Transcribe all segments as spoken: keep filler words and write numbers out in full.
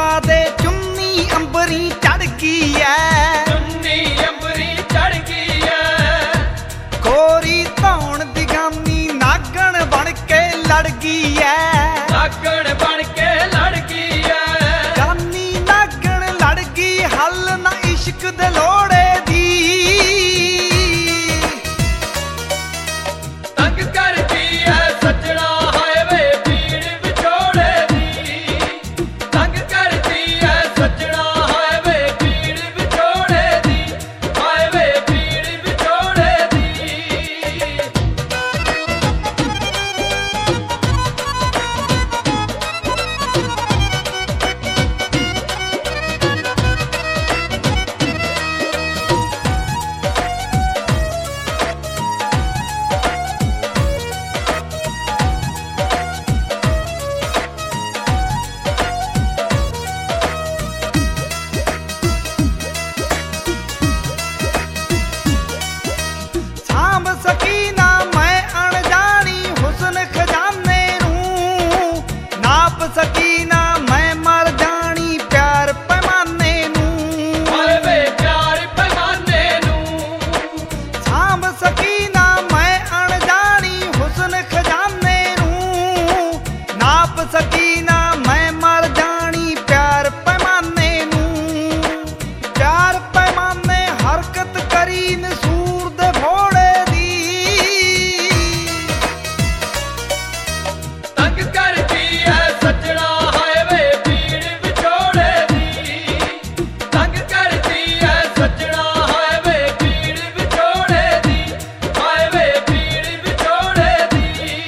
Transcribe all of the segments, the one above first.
दे चुन्नी अंबरी चढ़ गई है, चुन्नी अंबरी चढ़ गई है। कोरी धौन दिगामी नागण बन के लड़ गई है, नागण बन के लड़ गई है। जानी नागण लड़ गई हल ना इश्क दे लोड़े दी, तंग करती है सजना हाय वे पीड़ विछोड़े दी, तंग करती है सजना हाय वे पीड़ विछोड़े दी, हाय वे पीड़ विछोड़े दी। सांभ सकी ना मैं अनजानी हुस्न खजाने नूं, नाप सकी ना मैं मर जानी प्यार पैमाने नूं, हाय वे प्यार पैमाने नूं। सांभ सकी ना मैं अनजानी हुस्न खजाने नूं, नाप सकी ना मैं मर जानी प्यार पैमाने नूं, प्यार पैमाने हरकत करी नसूर दे भोड़े दी, तंग करती है सजना हाय वे पीड़ विछोड़े दी, तंग करती है सजना हाय वे पीड़ विछोड़े दी, हाय वे पीड़ विछोड़े दी।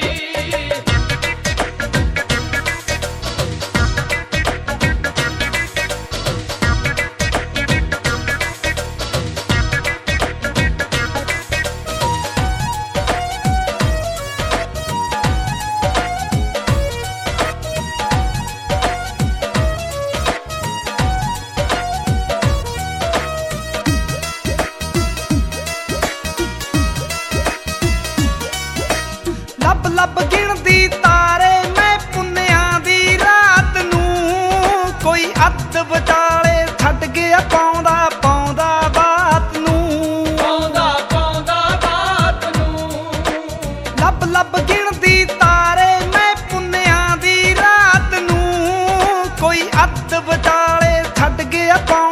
ਲੱਭ ਲੱਭ ਗਿਣਦੀ ਤਾਰੇ ਮੈਂ ਪੁੰਨਿਆਂ ਦੀ ਰਾਤ ਨੂੰ, ਕੋਈ ਅੱਧ ਵਿਚਾਲੇ ਛੱਡ ਗਿਆ ਪਾਉਂਦਾ ਪਾਉਂਦਾ ਬਾਤ ਨੂੰ, ਪਾਉਂਦਾ ਪਾਉਂਦਾ ਬਾਤ ਨੂੰ, ਲੱਭ ਲੱਭ ਗਿਣਦੀ ਤਾਰੇ ਮੈਂ ਪੁੰਨਿਆਂ ਦੀ ਰਾਤ ਨੂੰ, ਕੋਈ ਅੱਧ ਵਿਚਾਲੇ ਛੱਡ ਗਿਆ ਪਾਉਂਦਾ